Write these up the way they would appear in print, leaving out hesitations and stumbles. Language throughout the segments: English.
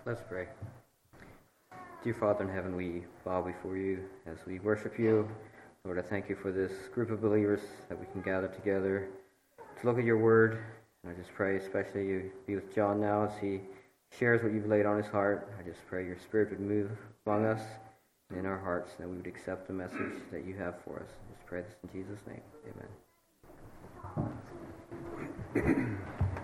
Let's pray. Dear Father in heaven, we bow before you as we worship you. Lord, I thank you for this group of believers that we can gather together to look at your word. And I just pray especially you be with John now as he shares what you've laid on his heart. I just pray your Spirit would move among us and in our hearts, and that we would accept the message that you have for us. I just pray this in Jesus' name. Amen.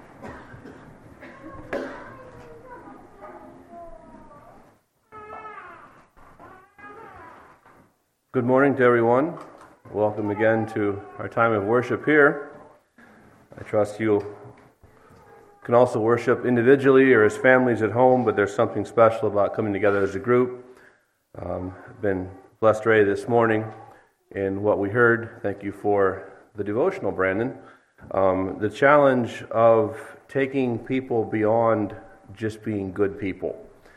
Good morning to everyone. Welcome again to our time of worship here. I trust you can also worship individually or as families at home, but there's something special about coming together as a group. I've been blessed already this morning in what we heard. Thank you for the devotional, Brandon. The challenge of taking people beyond just being good people.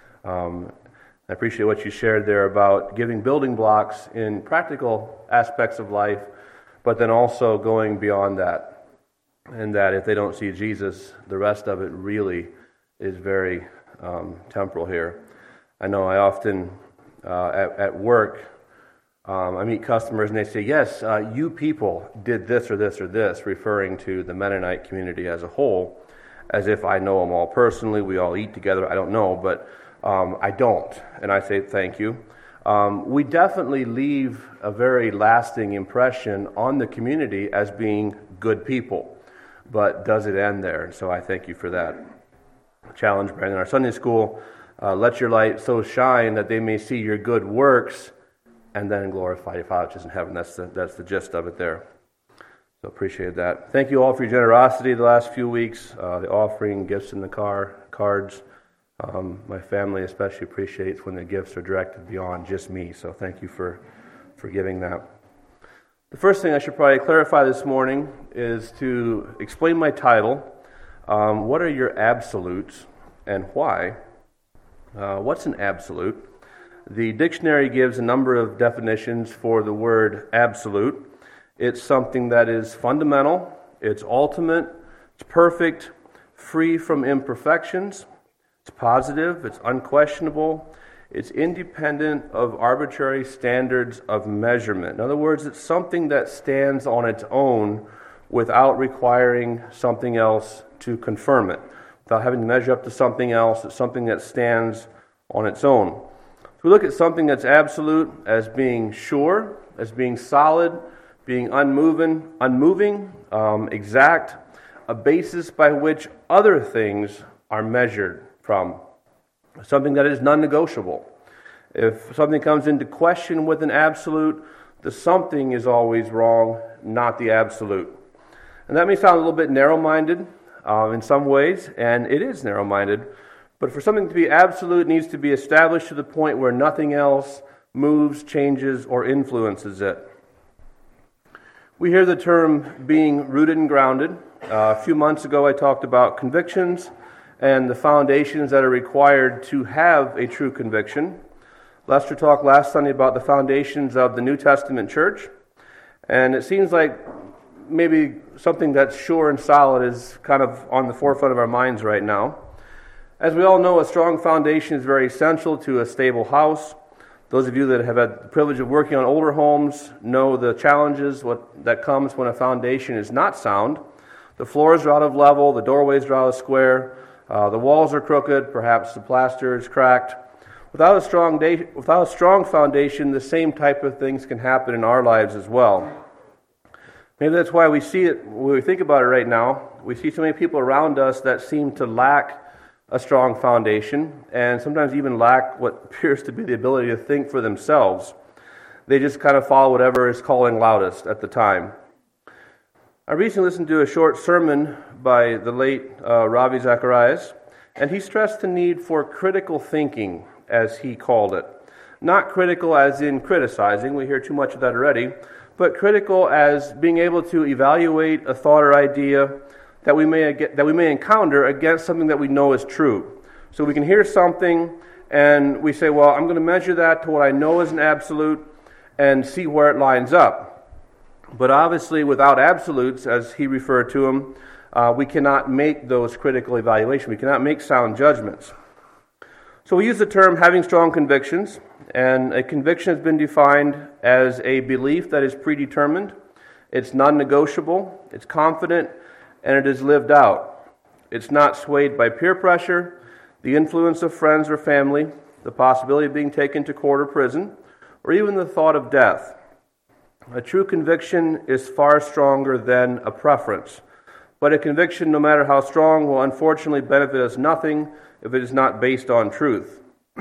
I appreciate what you shared there about giving building blocks in practical aspects of life, but then also going beyond that. And that if they don't see Jesus, the rest of it really is very temporal here. I know I often, at work, I meet customers and they say, yes, you people did this or this or this, referring to the Mennonite community as a whole, as if I know them all personally, we all eat together, I don't know, but I don't, and I say thank you. We definitely leave a very lasting impression on the community as being good people, but does it end there? And so I thank you for that challenge, Brandon. Our Sunday school, let your light so shine that they may see your good works and then glorify your Father which is in heaven. That's the gist of it there. So appreciate that. Thank you all for your generosity the last few weeks, the offering, gifts in the car, cards. My family especially appreciates when the gifts are directed beyond just me, so thank you for giving that. The first thing I should probably clarify this morning is to explain my title. What are your absolutes and why? What's an absolute? The dictionary gives a number of definitions for the word absolute. It's something that is fundamental, it's ultimate, it's perfect, free from imperfections. It's positive, it's unquestionable, it's independent of arbitrary standards of measurement. In other words, it's something that stands on its own without requiring something else to confirm it. Without having to measure up to something else, it's something that stands on its own. So we look at something that's absolute as being sure, as being solid, being unmoving, exact, a basis by which other things are measured from, something that is non-negotiable. If something comes into question with an absolute, the something is always wrong, not the absolute. And that may sound a little bit narrow-minded in some ways, and it is narrow-minded, but for something to be absolute, it needs to be established to the point where nothing else moves, changes, or influences it. We hear the term being rooted and grounded. A few months ago I talked about convictions and the foundations that are required to have a true conviction. Lester talked last Sunday about the foundations of the New Testament church, and it seems like maybe something that's sure and solid is kind of on the forefront of our minds right now. As we all know, a strong foundation is very essential to a stable house. Those of you that have had the privilege of working on older homes know the challenges that comes when a foundation is not sound. The floors are out of level, the doorways are out of square, the walls are crooked, perhaps the plaster is cracked. Without a strong foundation, the same type of things can happen in our lives as well. Maybe that's why we see it, when we think about it right now, we see so many people around us that seem to lack a strong foundation, and sometimes even lack what appears to be the ability to think for themselves. They just kind of follow whatever is calling loudest at the time. I recently listened to a short sermon by the late Ravi Zacharias, and he stressed the need for critical thinking, as he called it. Not critical as in criticizing, we hear too much of that already, but critical as being able to evaluate a thought or idea that we may encounter against something that we know is true. So we can hear something and we say, well, I'm going to measure that to what I know is an absolute and see where it lines up. But obviously, without absolutes, as he referred to them, we cannot make those critical evaluations. We cannot make sound judgments. So we use the term having strong convictions, and a conviction has been defined as a belief that is predetermined, it's non-negotiable, it's confident, and it is lived out. It's not swayed by peer pressure, the influence of friends or family, the possibility of being taken to court or prison, or even the thought of death. A true conviction is far stronger than a preference. But a conviction, no matter how strong, will unfortunately benefit us nothing if it is not based on truth.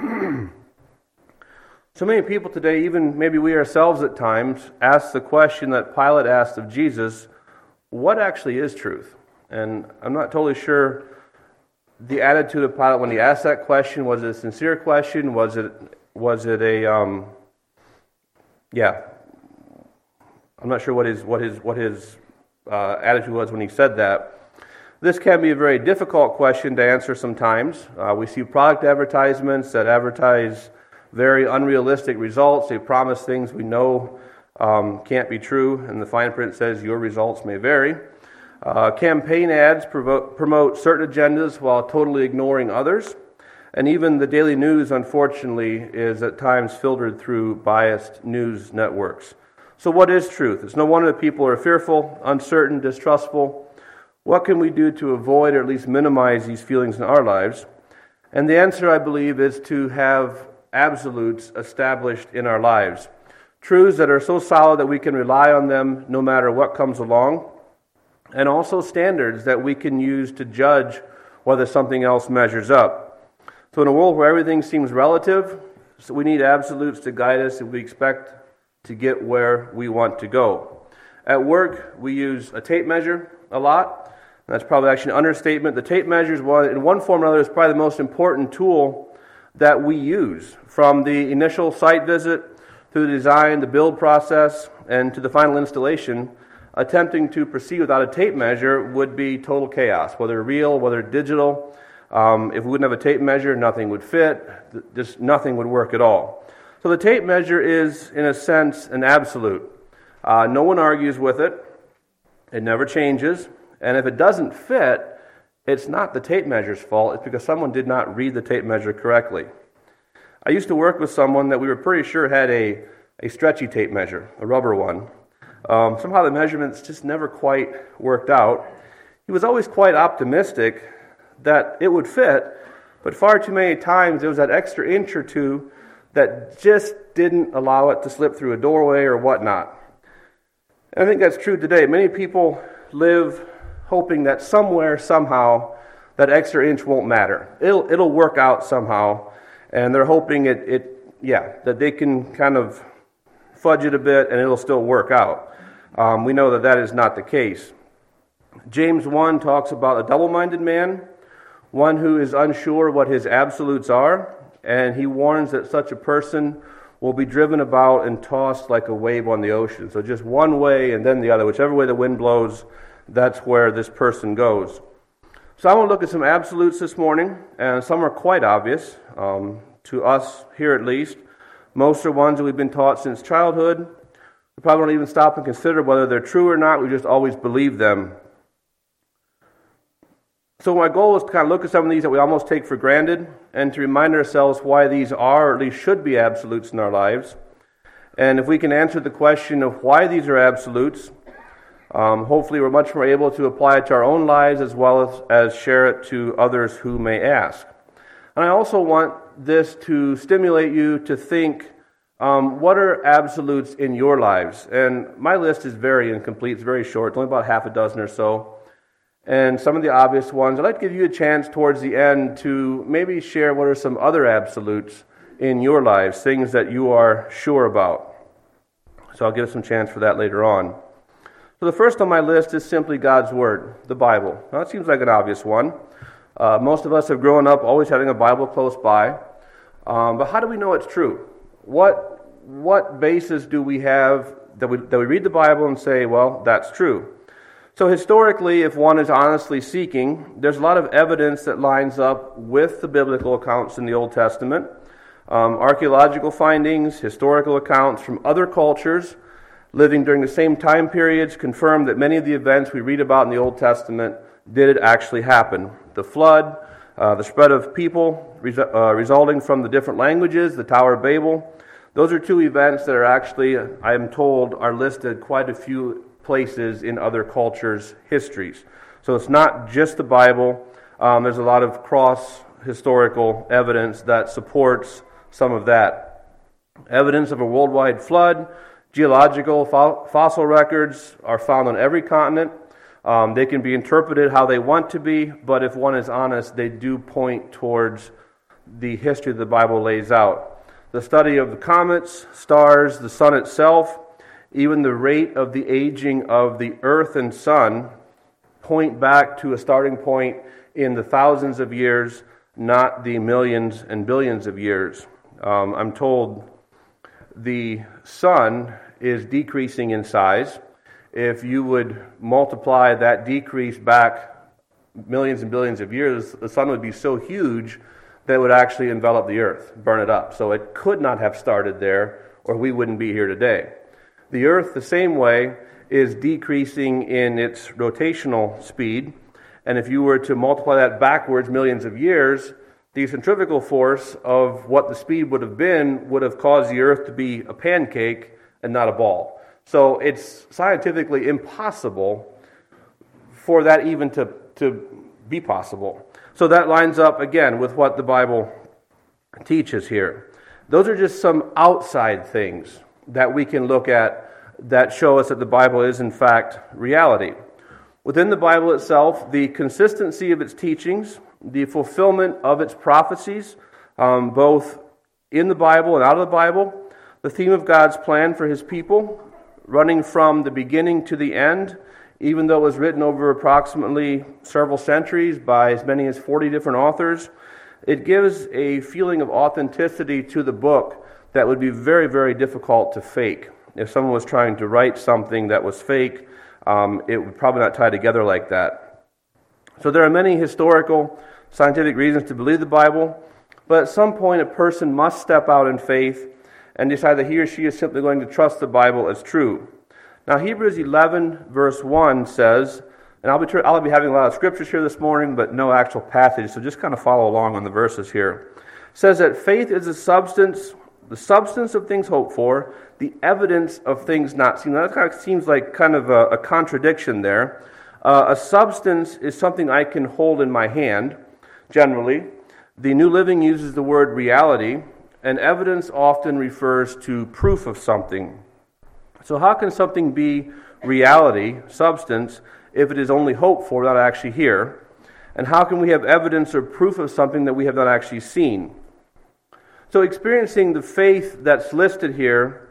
So many people today, even maybe we ourselves at times, ask the question that Pilate asked of Jesus, what actually is truth? And I'm not totally sure the attitude of Pilate when he asked that question. Was it a sincere question? Was it a I'm not sure what his attitude was when he said that. This can be a very difficult question to answer sometimes. We see product advertisements that advertise very unrealistic results. They promise things we know can't be true, and the fine print says your results may vary. Campaign ads promote certain agendas while totally ignoring others. And even the daily news, unfortunately, is at times filtered through biased news networks. So what is truth? It's no wonder that people are fearful, uncertain, distrustful. What can we do to avoid or at least minimize these feelings in our lives? And the answer, I believe, is to have absolutes established in our lives. Truths that are so solid that we can rely on them no matter what comes along. And also standards that we can use to judge whether something else measures up. So in a world where everything seems relative, so we need absolutes to guide us if we expect to get where we want to go. At work, we use a tape measure a lot. That's probably actually an understatement. The tape measure is in one form or another is probably the most important tool that we use, from the initial site visit through the design, the build process, and to the final installation. Attempting to proceed without a tape measure would be total chaos, whether real, whether digital. If we wouldn't have a tape measure, nothing would fit. Just nothing would work at all. So the tape measure is, in a sense, an absolute. No one argues with it. It never changes. And if it doesn't fit, it's not the tape measure's fault. It's because someone did not read the tape measure correctly. I used to work with someone that we were pretty sure had a stretchy tape measure, a rubber one. Somehow the measurements just never quite worked out. He was always quite optimistic that it would fit, but far too many times there was that extra inch or two that just didn't allow it to slip through a doorway or whatnot. And I think that's true today. Many people live hoping that somewhere, somehow, that extra inch won't matter. It'll work out somehow, and they're hoping that they can kind of fudge it a bit and it'll still work out. We know that is not the case. James 1 talks about a double-minded man, one who is unsure what his absolutes are, and he warns that such a person will be driven about and tossed like a wave on the ocean. So just one way and then the other. Whichever way the wind blows, that's where this person goes. So I want to look at some absolutes this morning, and some are quite obvious, to us here at least. Most are ones that we've been taught since childhood. We probably don't even stop and consider whether they're true or not. We just always believe them. So my goal is to kind of look at some of these that we almost take for granted and to remind ourselves why these are, or at least should be, absolutes in our lives. And if we can answer the question of why these are absolutes, hopefully we're much more able to apply it to our own lives as well as share it to others who may ask. And I also want this to stimulate you to think, what are absolutes in your lives? And my list is very incomplete. It's very short. It's only about half a dozen or so. And some of the obvious ones, I'd like to give you a chance towards the end to maybe share what are some other absolutes in your lives, things that you are sure about. So I'll give some chance for that later on. So the first on my list is simply God's Word, the Bible. Now that seems like an obvious one. Most of us have grown up always having a Bible close by. But how do we know it's true? What basis do we have that we read the Bible and say, well, that's true? So historically, if one is honestly seeking, there's a lot of evidence that lines up with the biblical accounts in the Old Testament. Archaeological findings, historical accounts from other cultures living during the same time periods confirm that many of the events we read about in the Old Testament did actually happen. The flood, the spread of people resulting from the different languages, the Tower of Babel. Those are two events that are actually, I am told, are listed quite a few places in other cultures' histories. So it's not just the Bible. There's a lot of cross-historical evidence that supports some of that. Evidence of a worldwide flood, geological fossil records are found on every continent. They can be interpreted how they want to be, but if one is honest, they do point towards the history the Bible lays out. The study of the comets, stars, the sun itself, even the rate of the aging of the earth and sun point back to a starting point in the thousands of years, not the millions and billions of years. I'm told the sun is decreasing in size. If you would multiply that decrease back millions and billions of years, the sun would be so huge that it would actually envelop the earth, burn it up. So it could not have started there, or we wouldn't be here today. The earth, the same way, is decreasing in its rotational speed. And if you were to multiply that backwards millions of years, the centrifugal force of what the speed would have been would have caused the earth to be a pancake and not a ball. So it's scientifically impossible for that even to be possible. So that lines up, again, with what the Bible teaches here. Those are just some outside things that we can look at that show us that the Bible is, in fact, reality. Within the Bible itself, the consistency of its teachings, the fulfillment of its prophecies, both in the Bible and out of the Bible, the theme of God's plan for His people, running from the beginning to the end, even though it was written over approximately several centuries by as many as 40 different authors, it gives a feeling of authenticity to the book that would be very, very difficult to fake. If someone was trying to write something that was fake, it would probably not tie together like that. So there are many historical, scientific reasons to believe the Bible, but at some point a person must step out in faith and decide that he or she is simply going to trust the Bible as true. Now, Hebrews 11, verse 1 says, and I'll be having a lot of scriptures here this morning, but no actual passage, so just kind of follow along on the verses here. It says that faith is the substance of things hoped for, the evidence of things not seen. Now, that kind of seems like kind of a contradiction there. A substance is something I can hold in my hand, generally. The New Living uses the word reality, and evidence often refers to proof of something. So how can something be reality, substance, if it is only hoped for, not actually here? And how can we have evidence or proof of something that we have not actually seen? So experiencing the faith that's listed here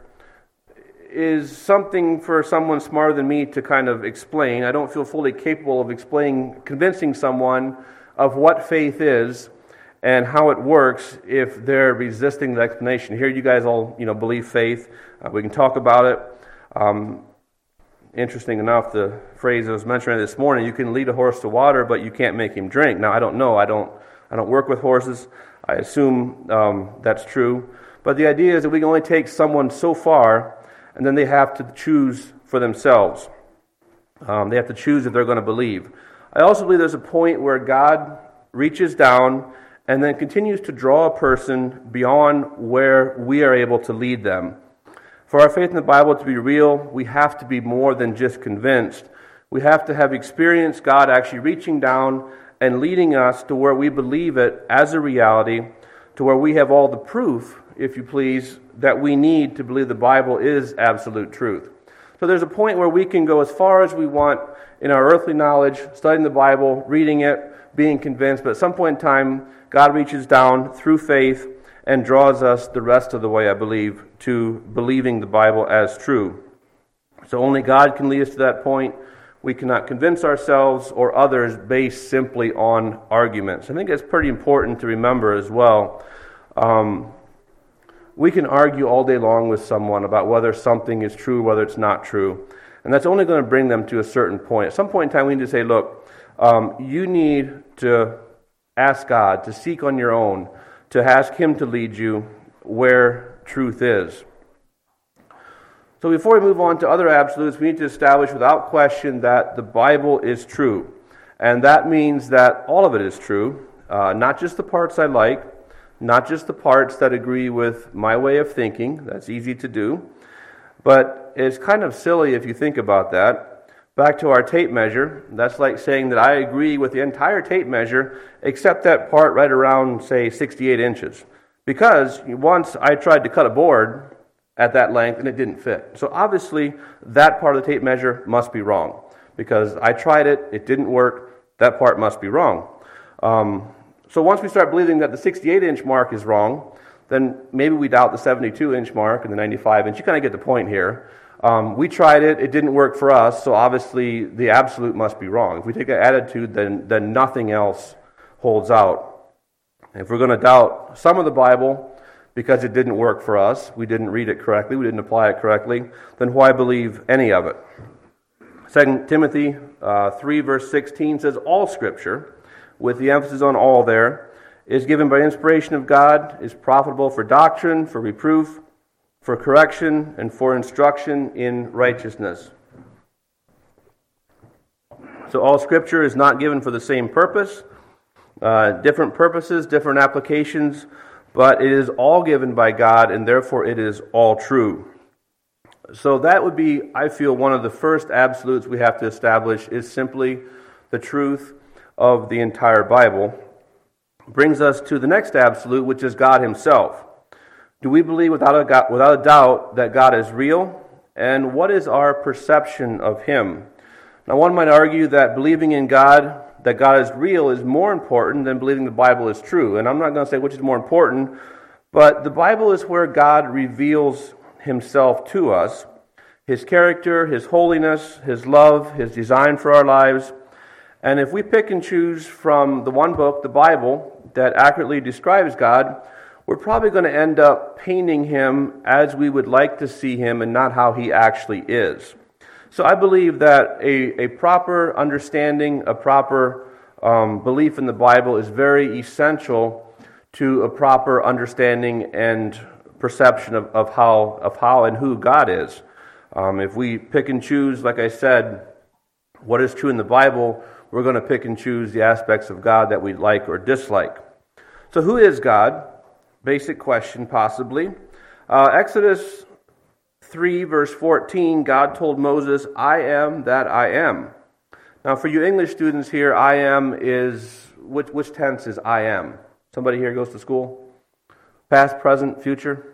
is something for someone smarter than me to kind of explain. I don't feel fully capable of convincing someone of what faith is and how it works if they're resisting the explanation. Here you guys all believe faith. We can talk about it. Interesting enough, the phrase I was mentioning this morning, you can lead a horse to water, but you can't make him drink. Now, I don't know. I don't work with horses. I assume that's true. But the idea is that we can only take someone so far, and then they have to choose for themselves. They have to choose if they're going to believe. I also believe there's a point where God reaches down and then continues to draw a person beyond where we are able to lead them. For our faith in the Bible to be real, we have to be more than just convinced. We have to have experienced God actually reaching down and leading us to where we believe it as a reality, to where we have all the proof, if you please, that we need to believe the Bible is absolute truth. So there's a point where we can go as far as we want in our earthly knowledge, studying the Bible, reading it, being convinced, but at some point in time, God reaches down through faith and draws us the rest of the way, I believe, to believing the Bible as true. So only God can lead us to that point. We cannot convince ourselves or others based simply on arguments. I think it's pretty important to remember as well. We can argue all day long with someone about whether something is true, whether it's not true. And that's only going to bring them to a certain point. At some point in time, we need to say, look, you need to ask God, to seek on your own, to ask Him to lead you where truth is. So before we move on to other absolutes, we need to establish without question that the Bible is true. And that means that all of it is true. not just the parts I like, not just the parts that agree with my way of thinking. That's easy to do. But it's kind of silly if you think about that. Back to our tape measure, that's like saying that I agree with the entire tape measure except that part right around, say, 68 inches. Because once I tried to cut a board at that length and it didn't fit. So obviously that part of the tape measure must be wrong. Because I tried it, it didn't work, that part must be wrong. So once we start believing that the 68-inch mark is wrong, then maybe we doubt the 72-inch mark and the 95-inch. You kind of get the point here. We tried it, it didn't work for us, so obviously the absolute must be wrong. If we take that attitude, then nothing else holds out. If we're going to doubt some of the Bible because it didn't work for us, we didn't read it correctly, we didn't apply it correctly, then why believe any of it? 2 Timothy 3 verse 16 says, all Scripture, with the emphasis on all there, is given by inspiration of God, is profitable for doctrine, for reproof, for correction, and for instruction in righteousness. So all Scripture is not given for the same purpose, different purposes, different applications, but it is all given by God, and therefore it is all true. So that would be, I feel, one of the first absolutes we have to establish is simply the truth of the entire Bible. Brings us to the next absolute, which is God Himself. Do we believe without a doubt that God is real? And what is our perception of Him? Now, one might argue that believing in God, that God is real, is more important than believing the Bible is true. And I'm not going to say which is more important, but the Bible is where God reveals Himself to us, His character, His holiness, His love, His design for our lives. And if we pick and choose from the one book, the Bible, that accurately describes God, we're probably going to end up painting Him as we would like to see Him and not how He actually is. So I believe that a proper understanding, a proper belief in the Bible is very essential to a proper understanding and perception of how and who God is. If we pick and choose, like I said, what is true in the Bible, we're going to pick and choose the aspects of God that we like or dislike. So who is God? Basic question, possibly. Exodus 3, verse 14, God told Moses, I am that I am. Now, for you English students here, I am is, which tense is I am? Somebody here goes to school? Past, present, future?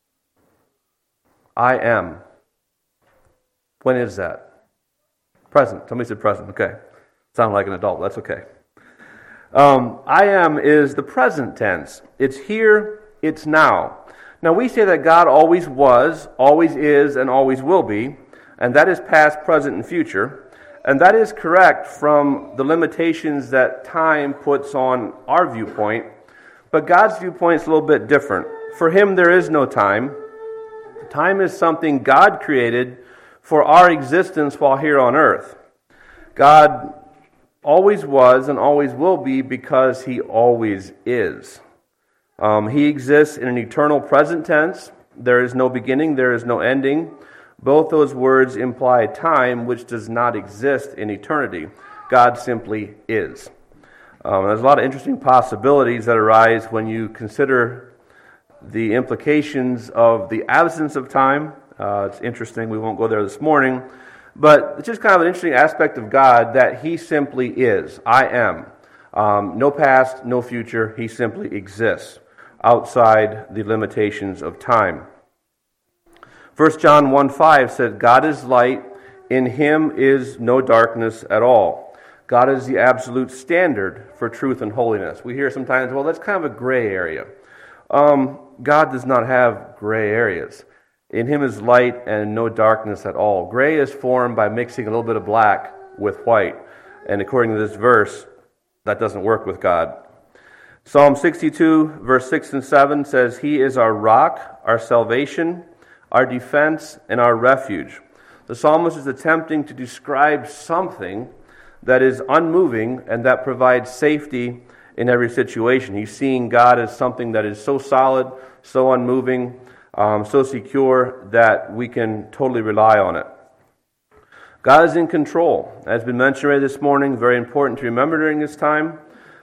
I am. When is that? Present. Somebody said present. Okay. Sound like an adult. That's okay. I am is the present tense. It's here, it's now. Now we say that God always was, always is, and always will be, and that is past, present, and future. And that is correct from the limitations that time puts on our viewpoint. But God's viewpoint is a little bit different. For Him, there is no time. Time is something God created for our existence while here on earth. God always was and always will be because He always is. He exists in an eternal present tense. There is no beginning, there is no ending. Both those words imply time which does not exist in eternity. God simply is. There's a lot of interesting possibilities that arise when you consider the implications of the absence of time. It's interesting, we won't go there this morning. But it's just kind of an interesting aspect of God that He simply is. I am. No past, no future. He simply exists outside the limitations of time. 1 John 1:5 said, God is light, in Him is no darkness at all. God is the absolute standard for truth and holiness. We hear sometimes, well, that's kind of a gray area. God does not have gray areas. In Him is light and no darkness at all. Gray is formed by mixing a little bit of black with white. And according to this verse, that doesn't work with God. Psalm 62, verse 6 and 7 says, He is our rock, our salvation, our defense, and our refuge. The psalmist is attempting to describe something that is unmoving and that provides safety in every situation. He's seeing God as something that is so solid, so unmoving, so secure that we can totally rely on it. God is in control. As has been mentioned already this morning, very important to remember during this time.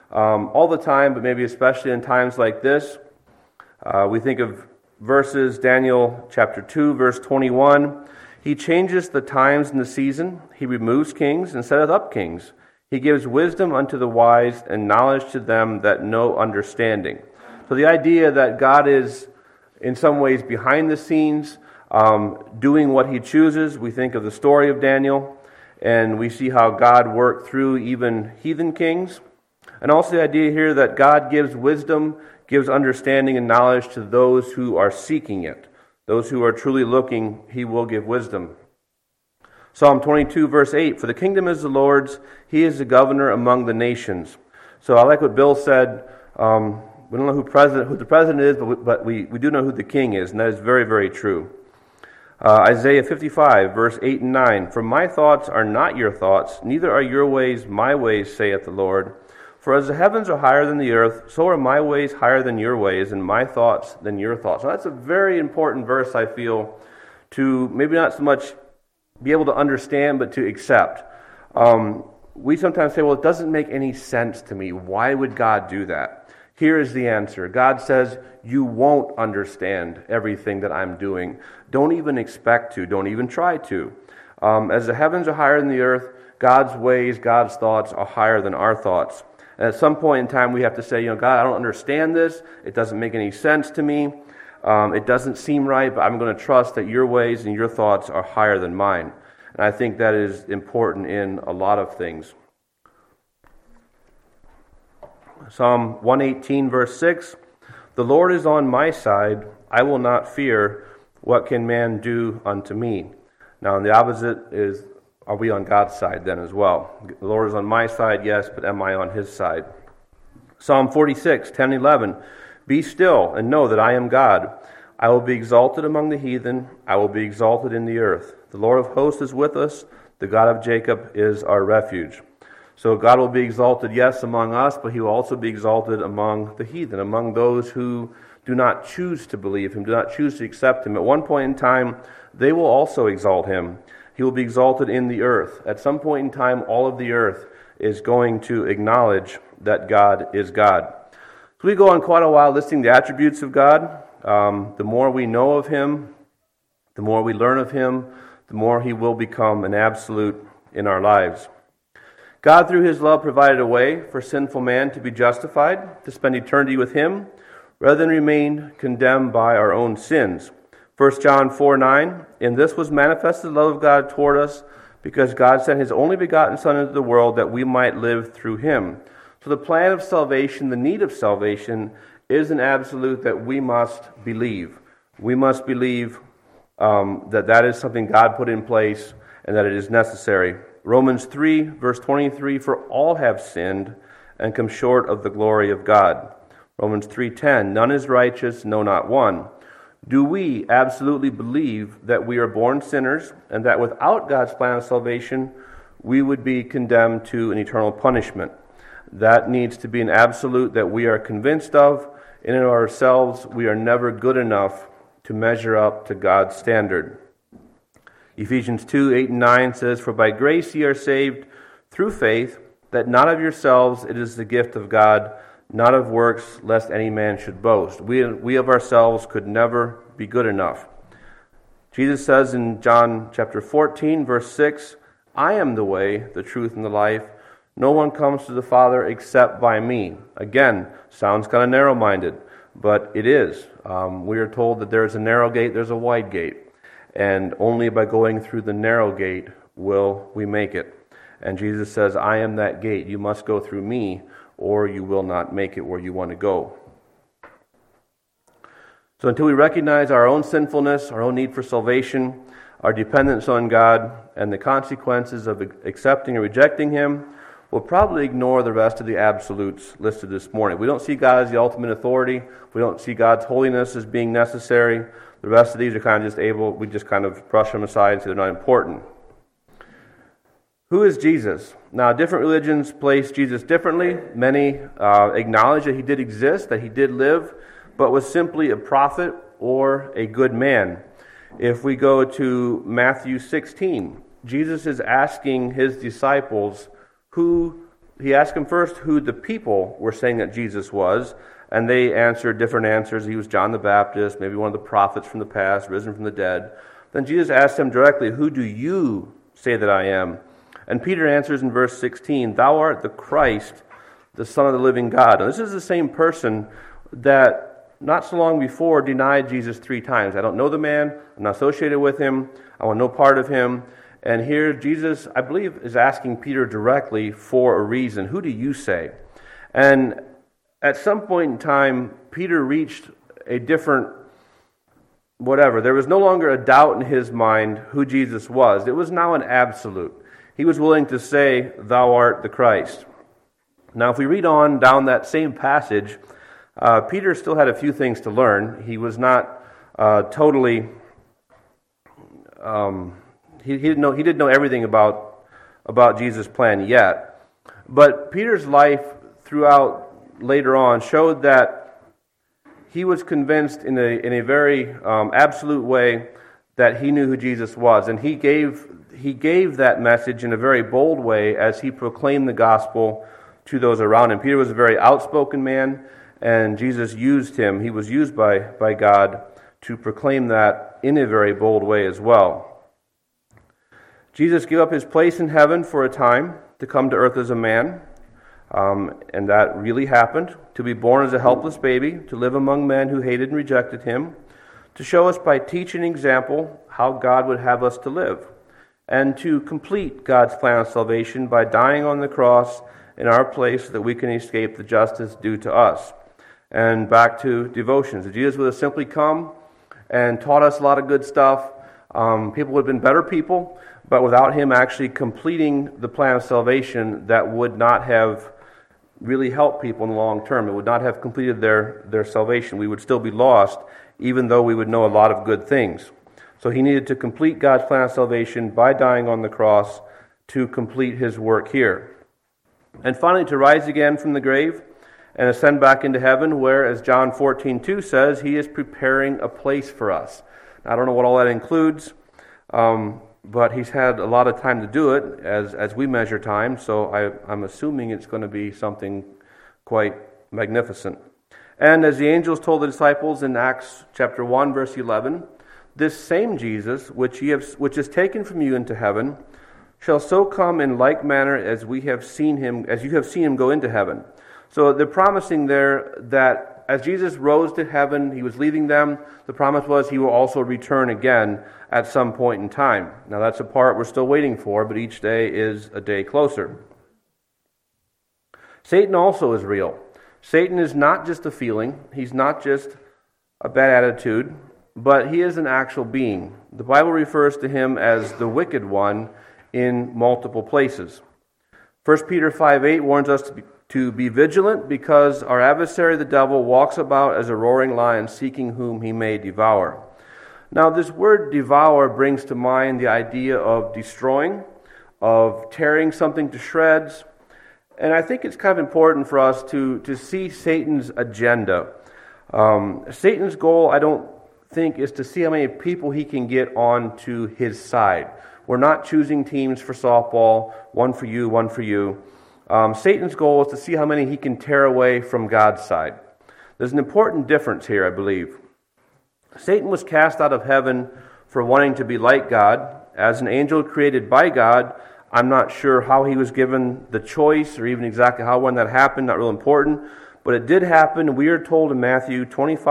all the time, but maybe especially in times like this. We think of verses, Daniel chapter 2, verse 21. He changes the times and the season. He removes kings and setteth up kings. He gives wisdom unto the wise and knowledge to them that know understanding. So the idea that God is in some ways behind the scenes, doing what he chooses. We think of the story of Daniel, and we see how God worked through even heathen kings. And also the idea here that God gives wisdom, gives understanding and knowledge to those who are seeking it. Those who are truly looking, he will give wisdom. Psalm 22, verse 8, for the kingdom is the Lord's, he is the governor among the nations. So I like what Bill said. We don't know who the president is, but we do know who the king is, and that is very, very true. Isaiah 55, verse 8 and 9, for my thoughts are not your thoughts, neither are your ways my ways, saith the Lord. For as the heavens are higher than the earth, so are my ways higher than your ways, and my thoughts than your thoughts. So that's a very important verse, I feel, to maybe not so much be able to understand, but to accept. We sometimes say, well, it doesn't make any sense to me. Why would God do that? Here is the answer. God says, you won't understand everything that I'm doing. Don't even expect to. Don't even try to. As the heavens are higher than the earth, God's ways, God's thoughts are higher than our thoughts. And at some point in time, we have to say, God, I don't understand this. It doesn't make any sense to me. It doesn't seem right, but I'm going to trust that your ways and your thoughts are higher than mine. And I think that is important in a lot of things. Psalm 118, verse 6, the Lord is on my side. I will not fear. What can man do unto me? Now, on the opposite is, are we on God's side then as well? The Lord is on my side, yes, but am I on his side? Psalm 46, 10, 11, be still and know that I am God. I will be exalted among the heathen. I will be exalted in the earth. The Lord of hosts is with us. The God of Jacob is our refuge. So God will be exalted, yes, among us, but he will also be exalted among the heathen, among those who do not choose to believe him, do not choose to accept him. At one point in time, they will also exalt him. He will be exalted in the earth. At some point in time, all of the earth is going to acknowledge that God is God. So we go on quite a while listing the attributes of God. The more we know of him, the more we learn of him, the more he will become an absolute in our lives. God, through his love, provided a way for sinful man to be justified, to spend eternity with him, rather than remain condemned by our own sins. 1 John 4:9, in this was manifested the love of God toward us, because God sent his only begotten Son into the world that we might live through him. So the plan of salvation, the need of salvation, is an absolute that we must believe. We must believe that is something God put in place and that it is necessary. Romans 3, verse 23, for all have sinned and come short of the glory of God. Romans 3:10, none is righteous, no, not one. Do we absolutely believe that we are born sinners and that without God's plan of salvation, we would be condemned to an eternal punishment? That needs to be an absolute that we are convinced of. In and of ourselves, we are never good enough to measure up to God's standard. Ephesians 2, 8 and 9 says, for by grace ye are saved through faith, that not of yourselves, it is the gift of God, not of works, lest any man should boast. We of ourselves could never be good enough. Jesus says in John chapter 14, verse 6, I am the way, the truth, and the life. No one comes to the Father except by me. Again, sounds kind of narrow-minded, but it is. We are told that there is a narrow gate, there's a wide gate. And only by going through the narrow gate will we make it. And Jesus says, I am that gate. You must go through me, or you will not make it where you want to go. So until we recognize our own sinfulness, our own need for salvation, our dependence on God, and the consequences of accepting or rejecting him, we'll probably ignore the rest of the absolutes listed this morning. We don't see God as the ultimate authority. We don't see God's holiness as being necessary. The rest of these are kind of we just kind of brush them aside and say they're not important. Who is Jesus? Now, different religions place Jesus differently. Many acknowledge that he did exist, that he did live, but was simply a prophet or a good man. If we go to Matthew 16, Jesus is asking his disciples, who he asked him first who the people were saying that Jesus was, and they answered different answers. He was John the Baptist, maybe one of the prophets from the past, risen from the dead. Then Jesus asked him directly, who do you say that I am? And Peter answers in verse 16, thou art the Christ, the Son of the living God. Now, this is the same person that not so long before denied Jesus 3 times. I don't know the man, I'm not associated with him, I want no part of him. And here Jesus, I believe, is asking Peter directly for a reason. Who do you say? And at some point in time, Peter reached a different whatever. There was no longer a doubt in his mind who Jesus was. It was now an absolute. He was willing to say, thou art the Christ. Now, if we read on down that same passage, Peter still had a few things to learn. He was not totally... He didn't know everything about Jesus' plan yet. But Peter's life throughout later on showed that he was convinced in a very absolute way that he knew who Jesus was. And he gave that message in a very bold way as he proclaimed the gospel to those around him. Peter was a very outspoken man, and Jesus used him. He was used by God to proclaim that in a very bold way as well. Jesus gave up his place in heaven for a time to come to earth as a man, and that really happened, to be born as a helpless baby, to live among men who hated and rejected him, to show us by teaching and example how God would have us to live, and to complete God's plan of salvation by dying on the cross in our place so that we can escape the justice due to us. And back to devotions. If Jesus would have simply come and taught us a lot of good stuff, people would have been better people, but without him actually completing the plan of salvation, that would not have really helped people in the long term. It would not have completed their salvation. We would still be lost, even though we would know a lot of good things. So he needed to complete God's plan of salvation by dying on the cross to complete his work here. And finally, to rise again from the grave and ascend back into heaven, where, as John 14:2 says, he is preparing a place for us. Now, I don't know what all that includes, but he's had a lot of time to do it as we measure time, so I'm assuming it's going to be something quite magnificent. And as the angels told the disciples in Acts chapter 1, verse 11, this same Jesus, which is taken from you into heaven, shall so come in like manner as you have seen him go into heaven. So they're promising there that as Jesus rose to heaven, he was leaving them. The promise was he will also return again at some point in time. Now that's a part we're still waiting for, but each day is a day closer. Satan also is real. Satan is not just a feeling. He's not just a bad attitude, but he is an actual being. The Bible refers to him as the wicked one in multiple places. 1 Peter 5:8 warns us to be vigilant, because our adversary the devil walks about as a roaring lion, seeking whom he may devour. Now this word devour brings to mind the idea of destroying, of tearing something to shreds. And I think it's kind of important for us to see Satan's agenda. Satan's goal, I don't think, is to see how many people he can get onto his side. We're not choosing teams for softball, one for you, one for you. Satan's goal is to see how many he can tear away from God's side. There's an important difference here, I believe. Satan was cast out of heaven for wanting to be like God. As an angel created by God, I'm not sure how he was given the choice or even exactly how when that happened, not real important. But it did happen. We are told in Matthew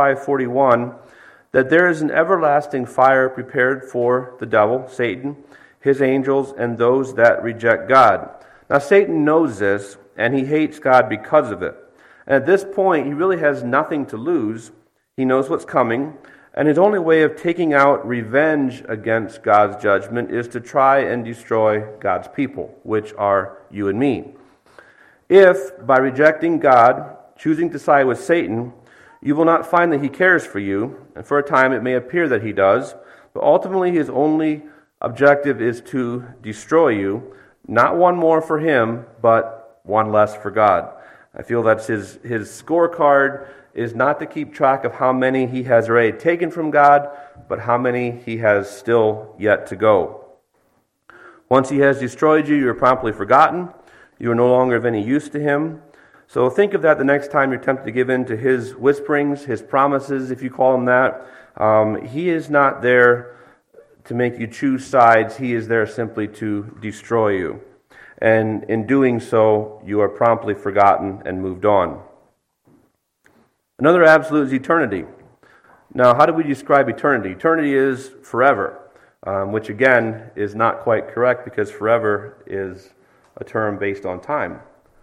25:41 that there is an everlasting fire prepared for the devil, Satan, his angels, and those that reject God. Now, Satan knows this, and he hates God because of it. And at this point, he really has nothing to lose. He knows what's coming, and his only way of taking out revenge against God's judgment is to try and destroy God's people, which are you and me. If, by rejecting God, choosing to side with Satan, you will not find that he cares for you, and for a time it may appear that he does, but ultimately his only objective is to destroy you. Not one more for him, but one less for God. I feel that's his scorecard is not to keep track of how many he has already taken from God, but how many he has still yet to go. Once he has destroyed you, you're promptly forgotten. You are no longer of any use to him. So think of that the next time you're tempted to give in to his whisperings, his promises, if you call them that. He is not there to make you choose sides. He is there simply to destroy you. And in doing so, you are promptly forgotten and moved on. Another absolute is eternity. Now, how do we describe eternity? Eternity is forever, which again is not quite correct because forever is a term based on time.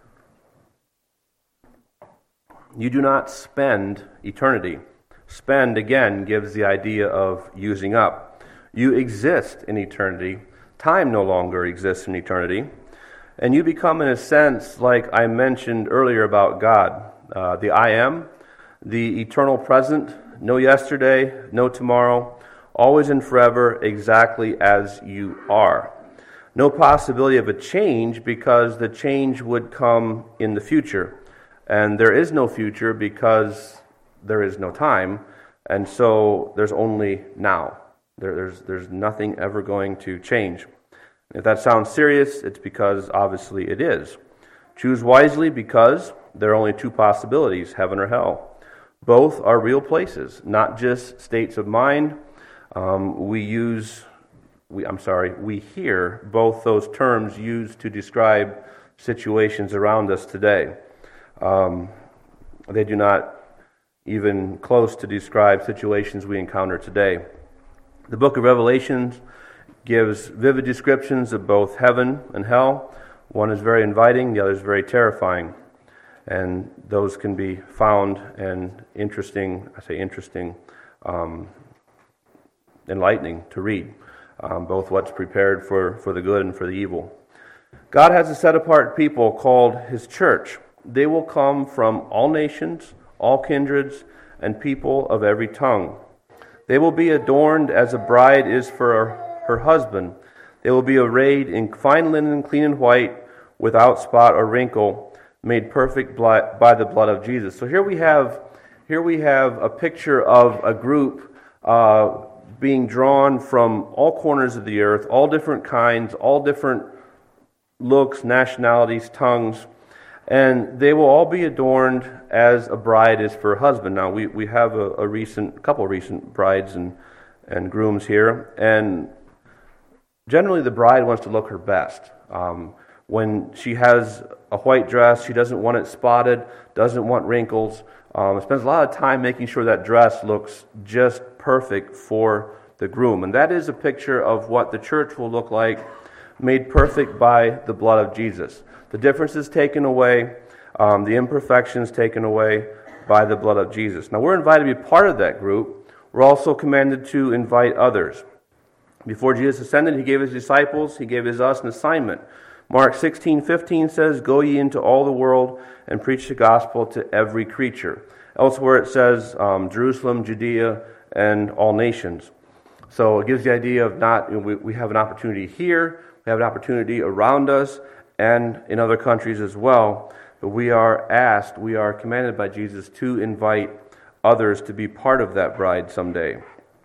You do not spend eternity. Spend, again, gives the idea of using up. You exist in eternity. Time no longer exists in eternity. And you become, in a sense, like I mentioned earlier about God, the I am, the eternal present, no yesterday, no tomorrow, always and forever, exactly as you are. No possibility of a change because the change would come in the future. And there is no future because there is no time. And so there's only now. There's nothing ever going to change. If that sounds serious, it's because obviously it is. Choose wisely because there are only two possibilities, heaven or hell. Both are real places, not just states of mind. We hear both those terms used to describe situations around us today. They do not even close to describe situations we encounter today. The book of Revelations gives vivid descriptions of both heaven and hell. One is very inviting, the other is very terrifying. And those can be found and enlightening to read. Both what's prepared for the good and for the evil. God has a set-apart people called His church. They will come from all nations, all kindreds, and people of every tongue. They will be adorned as a bride is for her husband. They will be arrayed in fine linen, clean and white, without spot or wrinkle, made perfect by the blood of Jesus. So here we have a picture of a group being drawn from all corners of the earth, all different kinds, all different looks, nationalities, tongues, and they will all be adorned as a bride is for her husband. Now we have a couple recent brides and grooms here, and generally the bride wants to look her best. When she has a white dress, she doesn't want it spotted, doesn't want wrinkles. Spends a lot of time making sure that dress looks just perfect for the groom. And that is a picture of what the church will look like, made perfect by the blood of Jesus. The differences taken away, the imperfections taken away by the blood of Jesus. Now we're invited to be part of that group. We're also commanded to invite others. Before Jesus ascended, He gave His disciples, He gave us an assignment. Mark 16:15 says, "Go ye into all the world and preach the gospel to every creature." Elsewhere it says, Jerusalem, Judea, and all nations. So it gives the idea of we have an opportunity here, we have an opportunity around us, and in other countries as well. But we are commanded by Jesus to invite others to be part of that bride someday.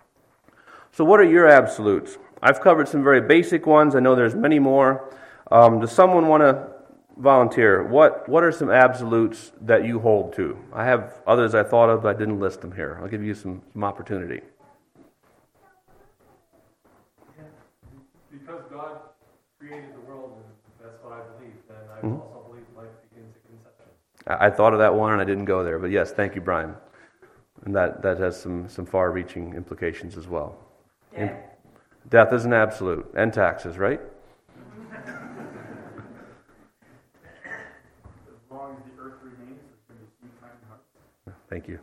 So what are your absolutes? I've covered some very basic ones. I know there's many more. Does someone want to volunteer? What are some absolutes that you hold to? I have others I thought of, but I didn't list them here. I'll give you some opportunity. Because God created the world, and that's what I believe, then I also believe life begins at conception. I thought of that one and I didn't go there, but yes, thank you, Brian. And that has some far-reaching implications as well. Death is an absolute. And taxes, right? As long as the earth remains, there's going to be seed time and harvest. Thank you.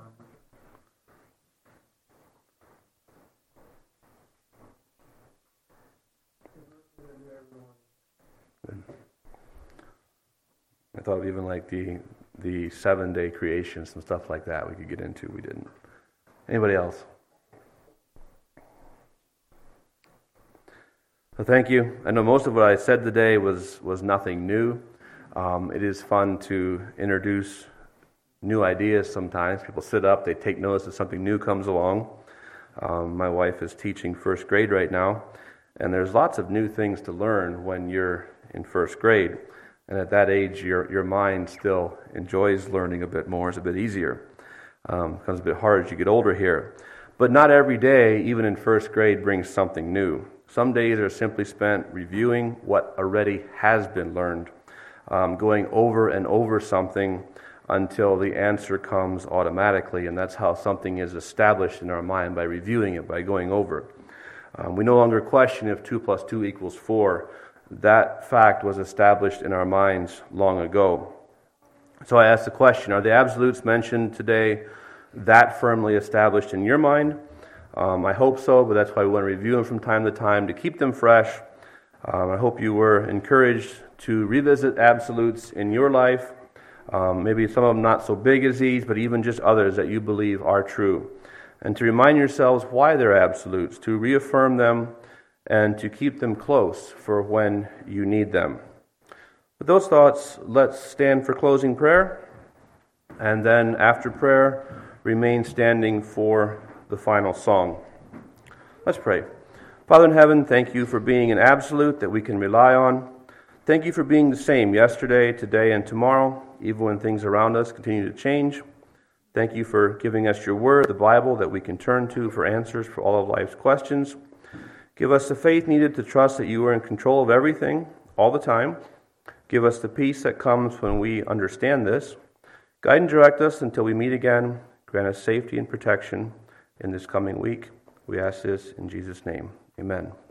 I thought of even like the 7-day creation, some stuff like that we could get into. We didn't. Anybody else? So thank you. I know most of what I said today was nothing new. It is fun to introduce new ideas sometimes. People sit up, they take notice that something new comes along. My wife is teaching first grade right now, and there's lots of new things to learn when you're in first grade. And at that age, your mind still enjoys learning a bit more. It's a bit easier. Becomes a bit harder as you get older here. But not every day, even in first grade, brings something new. Some days are simply spent reviewing what already has been learned, going over and over something until the answer comes automatically, and that's how something is established in our mind, by reviewing it, by going over. We no longer question if 2 + 2 = 4. That fact was established in our minds long ago. So I ask the question, are the absolutes mentioned today that firmly established in your mind? I hope so, but that's why we want to review them from time to time to keep them fresh. I hope you were encouraged to revisit absolutes in your life. Maybe some of them not so big as these, but even just others that you believe are true. And to remind yourselves why they're absolutes, to reaffirm them and to keep them close for when you need them. With those thoughts, let's stand for closing prayer, and then after prayer, remain standing for the final song. Let's pray. Father in heaven, thank you for being an absolute that we can rely on. Thank you for being the same yesterday, today, and tomorrow, even when things around us continue to change. Thank you for giving us your word, the Bible, that we can turn to for answers for all of life's questions. Give us the faith needed to trust that you are in control of everything, all the time. Give us the peace that comes when we understand this. Guide and direct us until we meet again. Grant us safety and protection in this coming week. We ask this in Jesus' name. Amen.